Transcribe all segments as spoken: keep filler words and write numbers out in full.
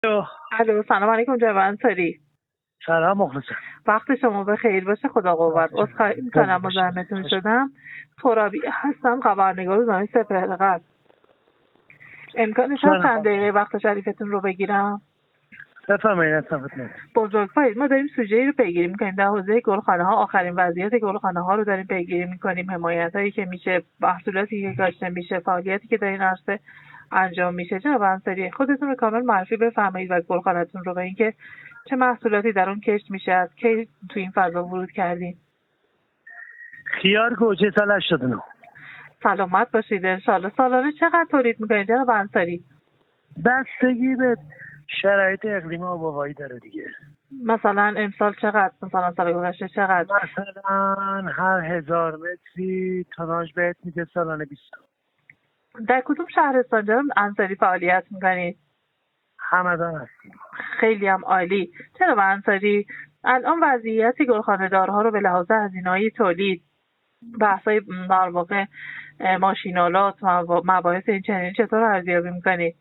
الو سلام علیکم جناب انصاری. سلام مخلصم. وقت شما به خیر باشه. خدا قوت. عذرخواهی میکنم مزاحمتون شدم. ترابی هستم، خبرنگار روزنامه سپهر. امکانش هست چند دقیقه وقت شریفتون رو بگیرم؟ بفرمایید. بزرگوار ما داریم سوژه‌ای رو پیگیری میکنیم در حوزه گلخانه ها. آخرین وضعیت گلخانه ها رو داریم پیگیری میکنیم، حمایت هایی که میشه، محصولاتی که کاشته میشه، فعالیتی که در این عرصه انجام میشه. جناب انصاری خودتون رو کامل معرفی بفرمایید و گلخانه‌تون رو، و اینکه چه محصولاتی در اون کشت میشه، از کی تو این فضا ورود کردین. خیار گوجه سال هشتاد و نه. سلامت باشید انشالله. سالانه چقدر تولید میکنید جناب انصاری؟ بستگی به شرایط اقلیمی آب و هوایی داره دیگه. مثلا امسال چقدر؟ مثلا سال گذشته چقدر؟ مثلا هر هزار متری توناژ بهت میده سالانه بیست. در کدوم شهرستان جناب انصاری فعالیت میکنید؟ همدان هستیم. خیلی هم عالی. جناب انصاری الان وضعیت گلخانه دارها رو به لحاظ هزینه‌های تولید، بحث‌های در واقع ماشینالات، مباحث این چنین چطور ارزیابی میکنید؟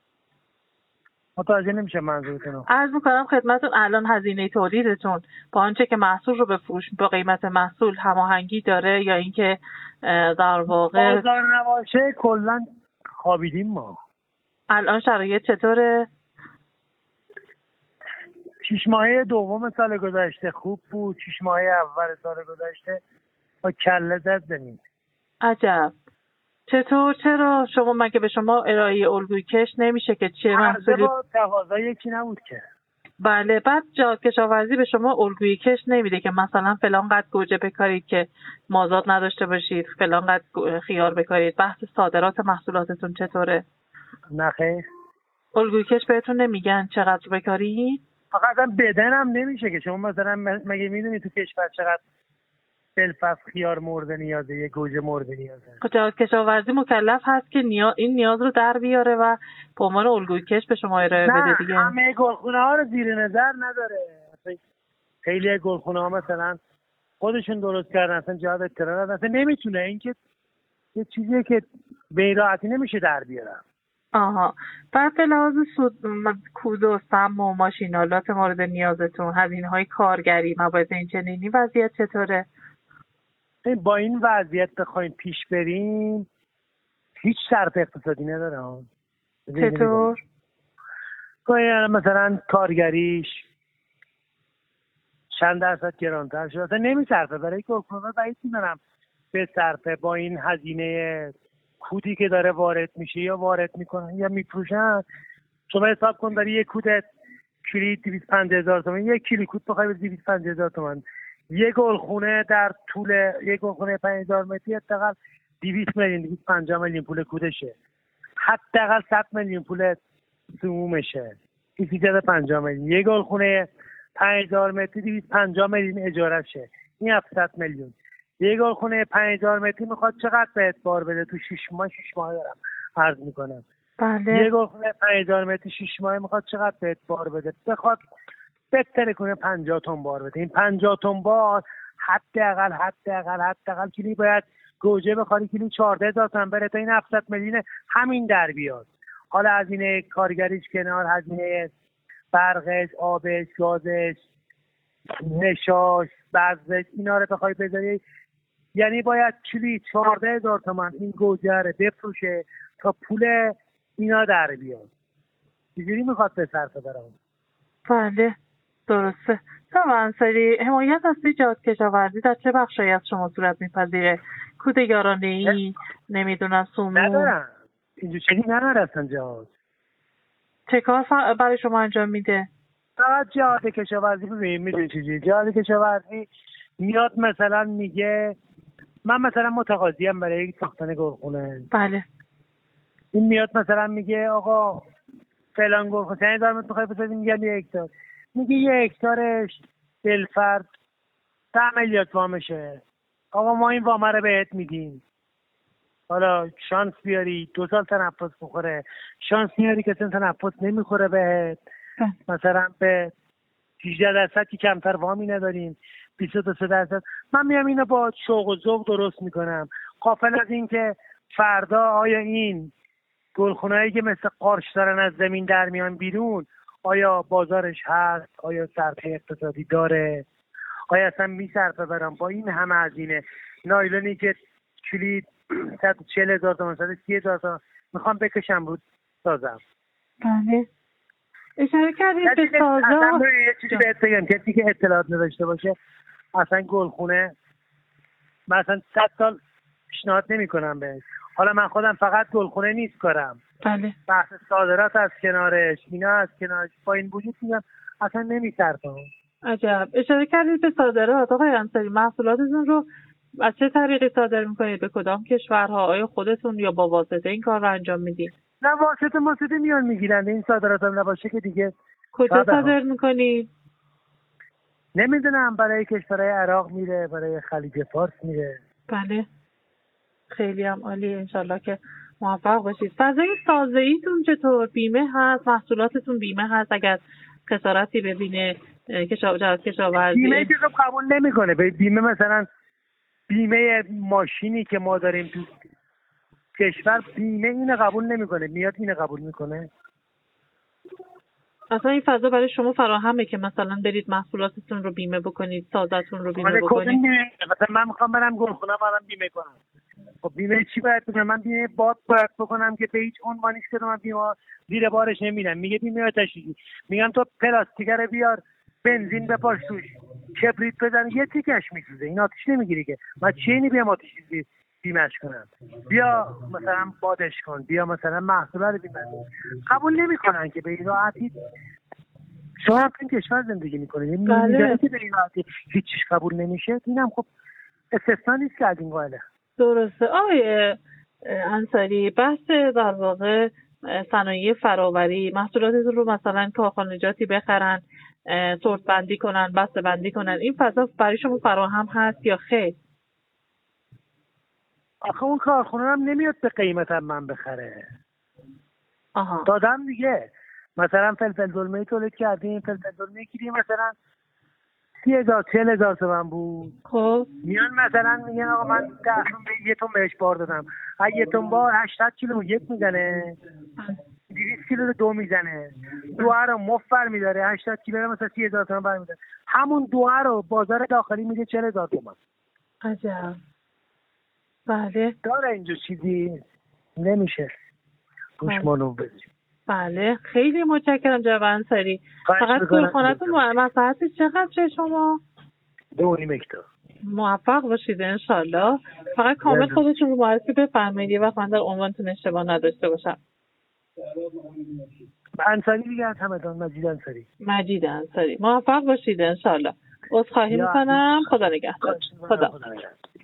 متوجه نمیشه منظورتون. عرض میکنم خدمتتون الان هزینه تولیدتون با آنچه که محصول رو بفروش با قیمت محصول هماهنگی داره، یا اینکه در واقع بازار نباشه کلا خوابیدیم ما. الان شرایط چطوره؟ شش ماهه دوم سال گذشته خوب بود، شش ماهه اول سال گذشته با کله زد زمین. عجب. چطور؟ چرا؟ شما مگه به شما ارائه الگوی کش نمیشه که چه محصولی؟ با تقاضا یکی نبود که. بله. بعد جهاد کشاورزی به شما الگوی کش نمیده که مثلا فلان قد گوجه بکارید که مازاد نداشته باشید، فلان قد خیار بکارید. بحث صادرات محصولاتتون چطوره؟ نه خیر. الگوی کش بهتون نمیگن چقدر بکارید؟ فقط هم بدن هم نمیشه که. شما مثلا مگه میدونی تو کشور چقدر بلفصل خیار مورد نیازه، یه گوجه مورد نیازه؟ جهاد کشاورزی مکلف هست که نیا... این نیاز رو در بیاره و به عنوان الگوی کش به شما ارائه بده دیگه. نه همه گلخونه ها رو زیر نظر نداره. خیلی گلخونه ها مثلا خودشون درست کردن، اصلا جهاد اطلاع نداره، اصلا نمیتونه. این که یه چیزیه که به راحتی نمیشه در بیارم. آها. بعد به لحاظ سود کود و سم و ماشینالات مورد نیازتون، هزینه های کارگری، مباحث این چنینی وضعیت چطوره؟ با این وضعیت بخوایم پیش بریم هیچ شرط اقتصادی نداره. چطور؟ باید مثلا کارگریش چند درصد گرانتر شد، اصلا نمیصرفه برای گلخانه‌ها. بعید می‌دونم به صرفه با این هزینه کودی که داره وارد میشه یا وارد میکنن یا میفروشن. شما حساب کن داری یک کود کیلویی دویست و پنجاه هزار تومان، یک کیلو کود بخوای به دویست و پنجاه هزار تومان. یک گلخونه در طول یک گلخونه پنج هزار متری حداقل دویست میلیون دویست و پنجاه میلیون پول کودشه، حداقل صد میلیون پول سمومشه، دویست و پنجاه میلیون. یک گلخونه پنج هزار متری دویست و پنجاه میلیون اجارهشه، این هفتصد میلیون. یک گلخونه پنج هزار متری میخواد چقدر بهت بار بده؟ تو شش ماه شش ماه دارم عرض میکنم. بله. یک گلخونه پنج هزار متری شش ماه میخواد چقدر بهت بار بده؟ بخواد بهتره کنه پنجاه تن بار بده. این پنجاه تن بار حداقل حداقل حداقل کلی باید گوجه بخوری، کلی چهارده هزار تومان بره تا این هفتصد میلیون همین در بیاد. حالا هزینه کارگریش کنار، هزینه برقش، آبش، گازش، نشاش، بذرش، اینا رو بخوای بذاری، یعنی باید کلی چهارده هزار تومان این گوجه رو بفروشه تا پول اینا در بیاد. چجوری میخواد به صرفه برام؟ بله درسته. جناب انصاری حمایت از جهاد کشاورزی در چه بخشی از شما صورت میپذیره؟ کود یارانه‌ای، نمیدونم سموم؟ ندارم اینجور چیزی نداره اصلا. جهاد چه کار برای شما انجام میده؟ فقط جهاد کشاورزی ببین میدونی چیزی، جهاد کشاورزی میاد مثلا میگه من مثلا متقاضیم برای یک ساختن گلخونه. بله. این میاد مثلا میگه آقا فلان گلخونه چند هزار متر میخوای بسازی؟ میگم یک هکتار. میگه یک هکتارش بالفرض ده میلیارد وامشه. آقا ما این وامه رو بهت میدیم، حالا شانس بیاری دو سال تنفس بخوره، شانس میاری که اصلا تنفس نمیخوره بهت، مثلا به هجده درصد که کمتر وامی نداریم، بیست و دو درصد. من میام اینو با شوق و ذوق درست میکنم، غافل از این که فردا آیا این گلخونهایی که مثل قارچ دارن از زمین در میان بیرون، آیا بازارش هست، آیا صرفه اقتصادی داره، آیا اصلا میصرفه برام با این همه هزینه. نایلونی که کلید صد و چهل هزار تومان صد و سی هزار تومان میخوام بکشم رو سازم. بله. اشاره کردید به سازا. اصلا یه چیزی بهت بگم کسی که اطلاعات نداشته باشه اصلا گلخونه مثلا صد سال پیشنهاد نمی کنم بهش. حالا من خودم فقط گلخونه نیست کارم، بله. بحث صادرات از کنارش، اینا از کنارش، با این وجود میگم اصلا نمیصرفه. عجب. اشاره کردید به صادرات. آقای انصاری محصولاتتون رو از چه طریقی صادر میکنید؟ به کدام کشورها؟ آیا خودتون یا با واسطه این کار رو انجام میدید؟ نه واسطه واسطه میان میگیرن. این صادرات هم نباشه که دیگه کجا صادر میکنید؟ نمیدونم، برای کشورهای عراق میره، برای خلیج فارس میره. بله. خیلی هم عالی. انشالله که موفق باشید. فضای سازه‌ایتون چطور؟ بیمه هست؟ محصولاتتون بیمه هست اگر خسارتی ببینه کشاورز کشاورزی؟ بیمه که خب قبول نمیکنه. بیمه مثلا بیمه ماشینی که ما داریم تو کشور بیمه اینو قبول نمیکنه، میاد اینو قبول میکنه. اصلا این فضا برای شما فراهمه که مثلا برید محصولاتتون رو بیمه بکنید، سازتون رو بیمه بکنید؟ مثلا من میخوام برم گلخونه برام بیمه کنم. خب بیمه چی باید بکنم؟ من بیمه باد باید بکنم که به هیچ عنوانی که من بیمه زیر بارش نمیرم. میگه بیمه آتشی، میگم تو پلاستیک رو بیار بنزین بپاش توش کبریت بزن یه تیکش میسوزه، این آتش نمیگیره که. من چینی بیام آتشی بیمهش کنم؟ بیا مثلا بادش کن، بیا مثلا محصول رو بیمه. قبول نمیکنن که به این راحتی. شما هم این کشور زندگی میکنه یه میدونی که به این راحتی هیچ چیز قبول نمیشه. اینم خب استثنا نیست که از این قائله. درسته. آقای انصاری، بحث در واقع صنایع فراوری، محصولاتتون رو مثلا کارخانجاتی بخرن، سورت بندی کنن، بسته بندی کنن، این فضا برای شما فراهم هست یا خیر؟ آخه اون کارخونه هم نمیاد به قیمتم من بخره. آها. دادم دیگه. مثلا فلفل دلمه تولید کردیم، فلفل دلمه گیریم مثلا سی هزار چهل هزار تومن بود. خب میان مثلا میگن آقا من ده تون به یه تون بهش بار دادم. اگه یه تون بار هشتاد کیلو یک میزنه، دویست کیلو رو دو میزنه، دوها رو مفر میداره، هشتاد کیلو رو مثلا سی هزار تومن برمیداره. همون دوها رو بازار داخلی میده چهل هزار تومن. عجب. بله. داره اینجور چیزی نمیشه روش مانو بزنیم. بله. خیلی متشکرم جناب انصاری. فقط گلخونه‌تون مساحتش چقدره شما؟ دو و نیم هکتار. موفق باشید انشالله. فقط کامل خودتون رو معرفی بفرمایید یه وقت من در عنوانتون اشتباه نداشته باشم. انصاری دیگه از همدان. مجید انصاری. مجید انصاری. موفق باشید انشالله. عذرخواهی میکنم. خدا نگهدار. خدا.